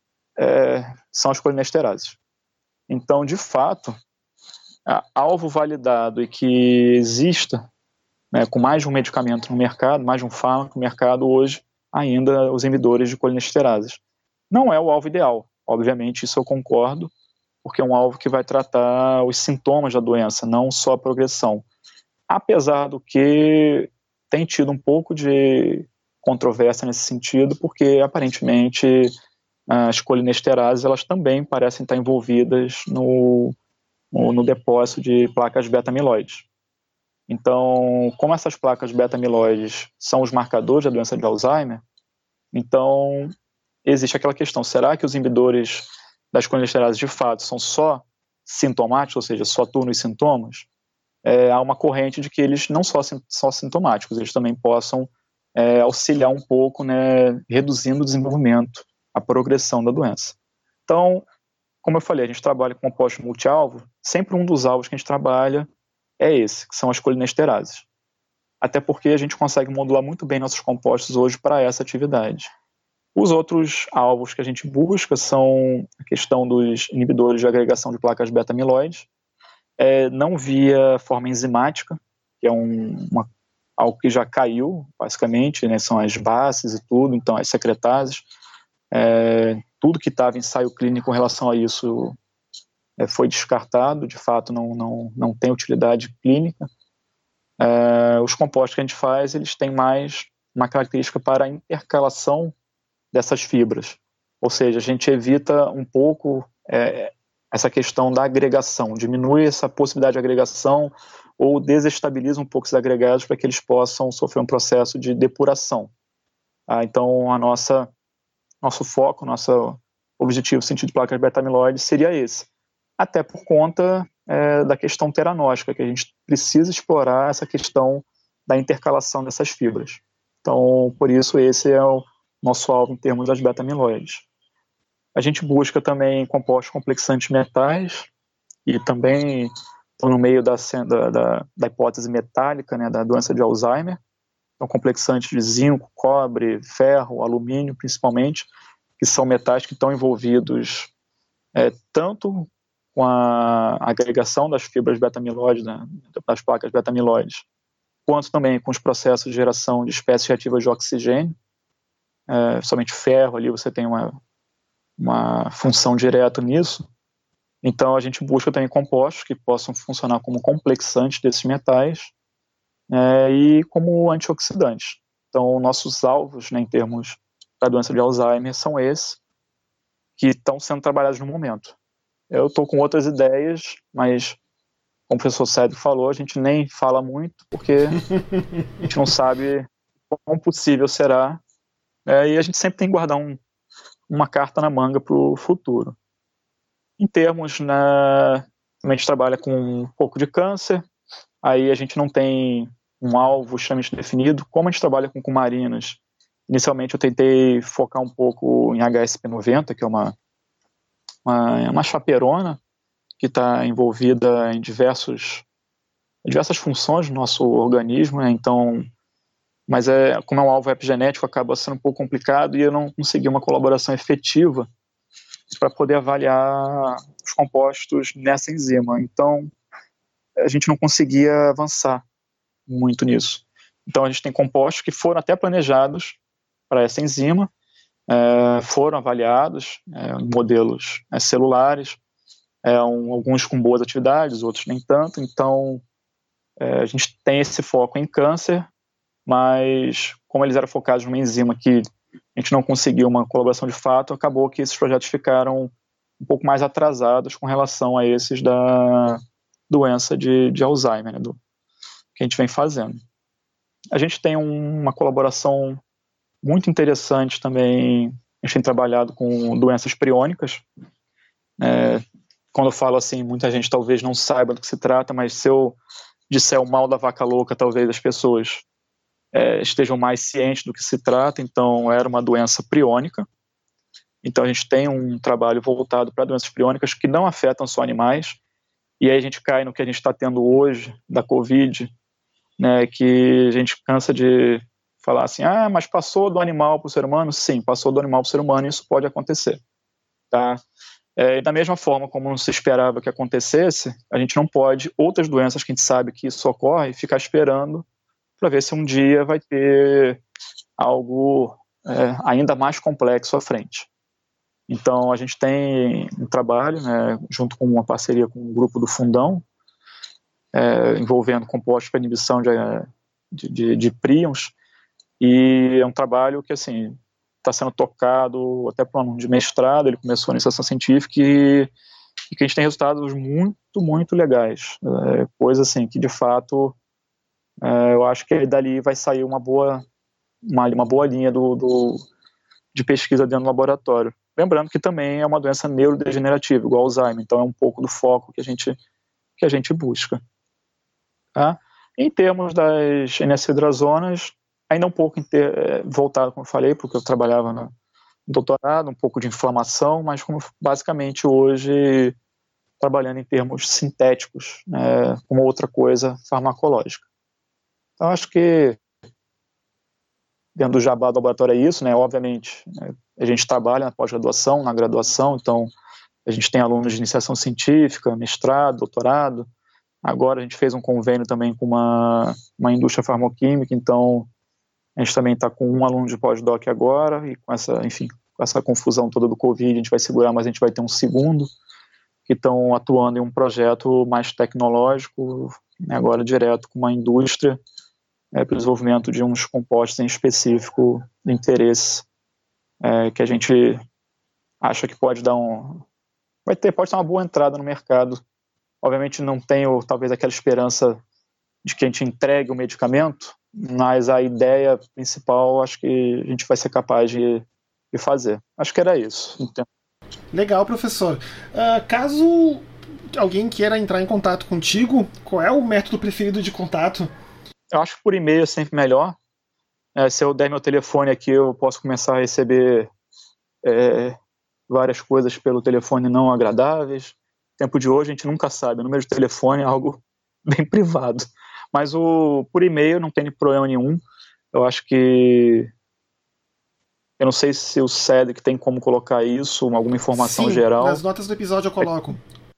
São as colinesterases. Então, de fato, alvo validado e que exista, né, com mais de um medicamento no mercado, mais de um fármaco no mercado hoje, ainda os inibidores de colinesterases. Não é o alvo ideal, obviamente, isso eu concordo, porque é um alvo que vai tratar os sintomas da doença, não só a progressão. Apesar do que tem tido um pouco de controvérsia nesse sentido, porque aparentemente as colinesterases elas também parecem estar envolvidas no depósito de placas beta-amiloides. Então, como essas placas beta-amiloides são os marcadores da doença de Alzheimer, então existe aquela questão, será que os inibidores das colinesterases de fato são só sintomáticos, ou seja, só atuam nos sintomas? Há uma corrente de que eles não só sintomáticos, eles também possam auxiliar um pouco, né, reduzindo o desenvolvimento, a progressão da doença. Então, como eu falei, a gente trabalha com compostos multi-alvo, sempre um dos alvos que a gente trabalha é esse, que são as colinesterases. Até porque a gente consegue modular muito bem nossos compostos hoje para essa atividade. Os outros alvos que a gente busca são a questão dos inibidores de agregação de placas beta-amiloides, não via forma enzimática, que é algo que já caiu, basicamente, né, são as bases e tudo, então as secretases, tudo que estava em ensaio clínico com relação a isso foi descartado, de fato não tem utilidade clínica. Os compostos que a gente faz, eles têm mais uma característica para a intercalação dessas fibras, ou seja, a gente evita um pouco essa questão da agregação, diminui essa possibilidade de agregação ou desestabiliza um pouco esses agregados para que eles possam sofrer um processo de depuração. Então a nossa nosso foco, nosso objetivo científico de placas beta-amiloide seria esse. Até por conta da questão teranóstica, que a gente precisa explorar essa questão da intercalação dessas fibras. Então, por isso, esse é o nosso alvo em termos das beta-amiloides. A gente busca também compostos complexantes metais e também estão no meio da hipótese metálica, né, da doença de Alzheimer. Então, complexantes de zinco, cobre, ferro, alumínio, principalmente, que são metais que estão envolvidos tanto com a agregação das fibras beta-amiloides, né, das placas beta-amiloides, quanto também com os processos de geração de espécies reativas de oxigênio. Somente ferro ali você tem uma função direta nisso. Então a gente busca também compostos que possam funcionar como complexantes desses metais e como antioxidantes. Então nossos alvos, né, em termos da doença de Alzheimer são esses que estão sendo trabalhados no momento. Eu estou com outras ideias, mas como o professor Cédric falou, a gente nem fala muito porque a gente não sabe quão possível será, e a gente sempre tem que guardar uma carta na manga para o futuro. Em termos, a gente trabalha com um pouco de câncer, aí a gente não tem um alvo extremamente definido. Como a gente trabalha com cumarinas, inicialmente eu tentei focar um pouco em HSP90, que é uma chaperona que está envolvida em diversas funções do nosso organismo, né? Então, mas como é um alvo epigenético, acaba sendo um pouco complicado e eu não consegui uma colaboração efetiva para poder avaliar os compostos nessa enzima. Então, a gente não conseguia avançar muito nisso. Então, a gente tem compostos que foram até planejados para essa enzima, foram avaliados em modelos celulares, alguns com boas atividades, outros nem tanto. Então, a gente tem esse foco em câncer, mas como eles eram focados numa enzima que a gente não conseguiu uma colaboração de fato, acabou que esses projetos ficaram um pouco mais atrasados com relação a esses da doença de Alzheimer, né, que a gente vem fazendo. A gente tem uma colaboração muito interessante também, a gente tem trabalhado com doenças priônicas. Quando eu falo assim, muita gente talvez não saiba do que se trata, mas se eu disser o mal da vaca louca, talvez as pessoas estejam mais cientes do que se trata. Então, era uma doença priônica. Então, a gente tem um trabalho voltado para doenças priônicas que não afetam só animais. E aí a gente cai no que a gente está tendo hoje, da Covid, né, que a gente cansa de falar assim, mas passou do animal para o ser humano? Sim, passou do animal para o ser humano e isso pode acontecer. Tá? E da mesma forma como não se esperava que acontecesse, a gente não pode, outras doenças que a gente sabe que isso ocorre, ficar esperando para ver se um dia vai ter algo ainda mais complexo à frente. Então, a gente tem um trabalho, né, junto com uma parceria com o grupo do Fundão, envolvendo compostos para inibição de príons, e é um trabalho que, assim, está sendo tocado até para um aluno de mestrado. Ele começou na iniciação científica e que a gente tem resultados muito, muito legais. Coisa assim que, de fato, eu acho que dali vai sair uma boa linha de pesquisa dentro do laboratório. Lembrando que também é uma doença neurodegenerativa, igual Alzheimer, então é um pouco do foco que a gente busca. Tá? Em termos das N-acidrazonas, ainda um pouco voltado, como eu falei, porque eu trabalhava no doutorado, um pouco de inflamação, mas basicamente hoje trabalhando em termos sintéticos, como outra coisa farmacológica. Então, acho que dentro do jabá do laboratório é isso, né? Obviamente, a gente trabalha na pós-graduação, na graduação, então a gente tem alunos de iniciação científica, mestrado, doutorado. Agora a gente fez um convênio também com uma indústria farmacêutica, então a gente também está com um aluno de pós-doc agora, e com essa confusão toda do Covid, a gente vai segurar, mas a gente vai ter um segundo, que estão atuando em um projeto mais tecnológico, agora direto com uma indústria, para o desenvolvimento de uns compostos em específico de interesse, que a gente acha que pode dar pode ter uma boa entrada no mercado. Obviamente não tenho talvez aquela esperança de que a gente entregue o medicamento, mas a ideia principal acho que a gente vai ser capaz de fazer. Acho que era isso. Então, legal, professor. Caso alguém queira entrar em contato contigo, qual é o método preferido de contato? eu acho que por e-mail é sempre melhor. Se eu der meu telefone aqui, eu posso começar a receber várias coisas pelo telefone não agradáveis. No tempo de hoje, a gente nunca sabe. O número de telefone é algo bem privado. Mas por e-mail não tem problema nenhum. Eu acho que... Eu não sei se o Cedric tem como colocar isso, alguma informação Sim, geral. nas notas do episódio eu coloco.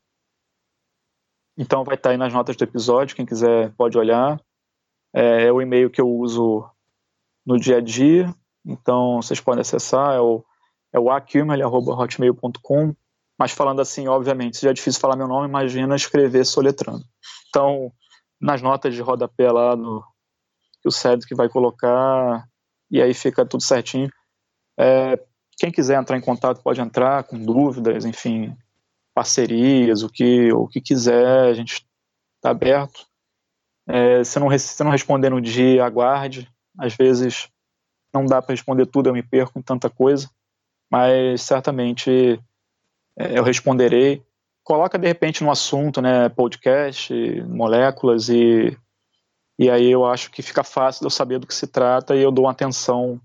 Então vai estar aí nas notas do episódio, quem quiser pode olhar. É o e-mail que eu uso no dia a dia, então vocês podem acessar, é o akimel@hotmail.com, mas falando assim, obviamente, se já é difícil falar meu nome, imagina escrever soletrando. Então, nas notas de rodapé lá, que o Cedric vai colocar, e aí fica tudo certinho. Quem quiser entrar em contato pode entrar com dúvidas, enfim, parcerias, o que quiser, a gente está aberto. Se não responder no dia, aguarde. Às vezes não dá para responder tudo, eu me perco em tanta coisa, mas certamente eu responderei. Coloca de repente no assunto, né, podcast, moléculas, e aí eu acho que fica fácil de eu saber do que se trata e eu dou uma atenção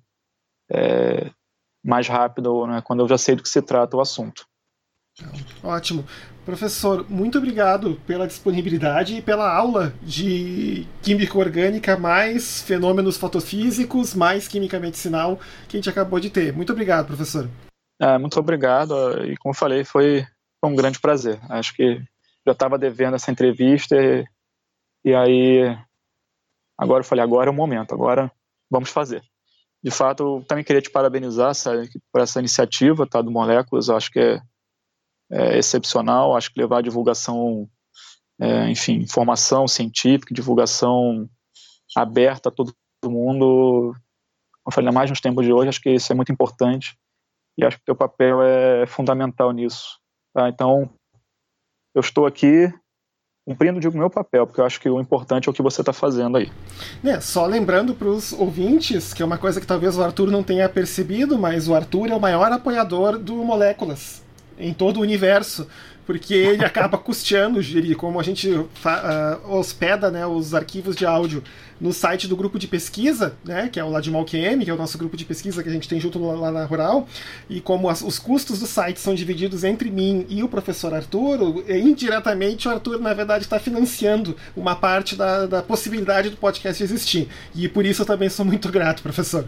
mais rápida, né, quando eu já sei do que se trata o assunto. Ótimo. Professor, muito obrigado pela disponibilidade e pela aula de química orgânica, mais fenômenos fotofísicos, mais química medicinal que a gente acabou de ter. Muito obrigado, professor. Muito obrigado, e como eu falei, foi um grande prazer. Acho que já estava devendo essa entrevista e aí agora eu falei, agora é o momento, agora vamos fazer. De fato, eu também queria te parabenizar, sabe, por essa iniciativa, tá, do Moléculas. Eu acho que é excepcional. Acho que levar a divulgação, enfim, informação científica, divulgação aberta a todo mundo, como eu falei, ainda mais nos tempos de hoje, acho que isso é muito importante e acho que o teu papel é fundamental nisso, tá? Então, eu estou aqui cumprindo, digo, o meu papel, porque eu acho que o importante é o que você está fazendo aí. Só lembrando para os ouvintes, que é uma coisa que talvez o Arthur não tenha percebido, mas o Arthur é o maior apoiador do Moléculas em todo o universo, porque ele acaba custeando, como a gente hospeda, né, os arquivos de áudio no site do grupo de pesquisa, né, que é o lá de MalQM, que é o nosso grupo de pesquisa que a gente tem junto lá na Rural, e como os custos do site são divididos entre mim e o professor Arthur, indiretamente o Arthur, na verdade, está financiando uma parte da possibilidade do podcast existir. E por isso eu também sou muito grato, professor.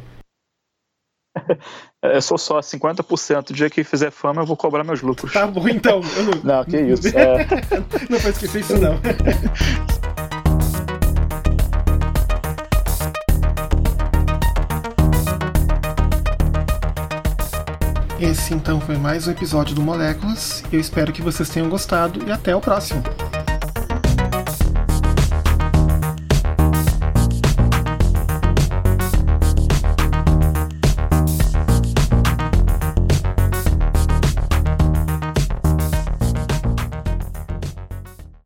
Eu sou só 50%. O dia que fizer fama, eu vou cobrar meus lucros. Tá bom, então. Não, que isso. Não vou esquecer isso, não. Esse, então, foi mais um episódio do Moléculas. Eu espero que vocês tenham gostado e até o próximo.